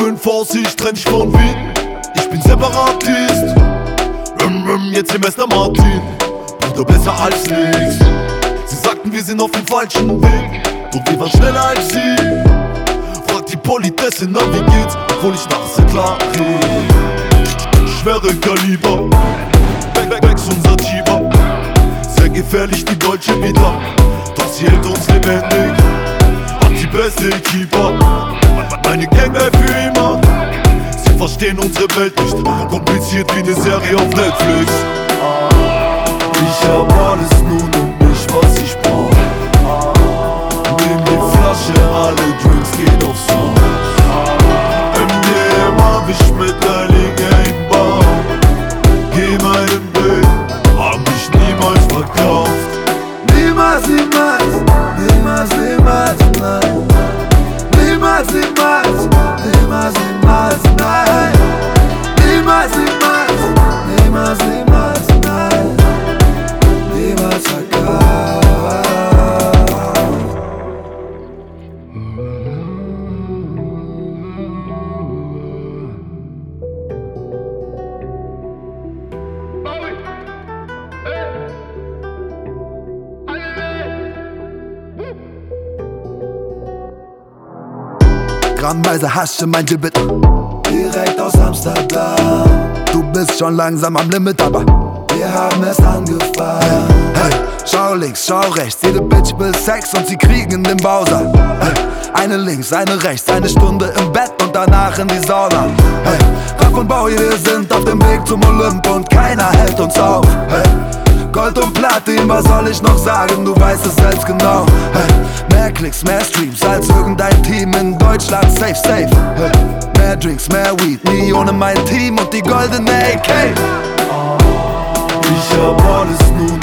5 Aussicht, trenn dich von Wien. Ich bin Separatist. Jetzt im Mester Martin. Bruder, besser als nix. Sie sagten, wir sind auf dem falschen Weg, doch wir waren schneller als sie. Frag die Politessin, na wie geht's, obwohl ich nachts klar rede. Schwere Kaliber, Becks unser Tiber. Sehr gefährlich die Deutsche wieder, doch sie hält uns lebendig. Hat die beste Keeper, meine Gang bleibt für immer. Sie verstehen unsere Welt nicht, kompliziert wie eine Serie auf Netflix. Ich hab alles nur nicht, was ich brauch. Nimm die Flasche, alle Drinks gehen aufs Haus. MDMA, wisch Metallica im Bauch. Geh meinen Weg, hab mich niemals verkauft. Niemals, niemals, niemals, niemals, nein. Niemals, niemals, niemals, niemals, nein. Niemals, niemals, niemals, niemals, nein. Niemals verkauft. Grammweise Hasche, mein Gilbit, Direkt aus Amsterdam. du bist schon langsam am Limit, aber Wir haben erst angefangen. hey, schau links, schau rechts, jede Bitch will Sex und sie kriegen den Bowser. Hey, eine links, eine rechts, eine Stunde im Bett und danach in die Sauna. Hey, Raff und Bowie, wir sind auf dem Weg zum Olymp und keiner hält uns auf. Hey, Gold und Platin, was soll ich noch sagen, du weißt es selbst genau. Hey, mehr Klicks, mehr Streams als irgendein Team in Deutschland, safe, safe. Hey, mehr Drinks, mehr Weed, nie ohne mein Team und die goldene AK. Ich hab alles nur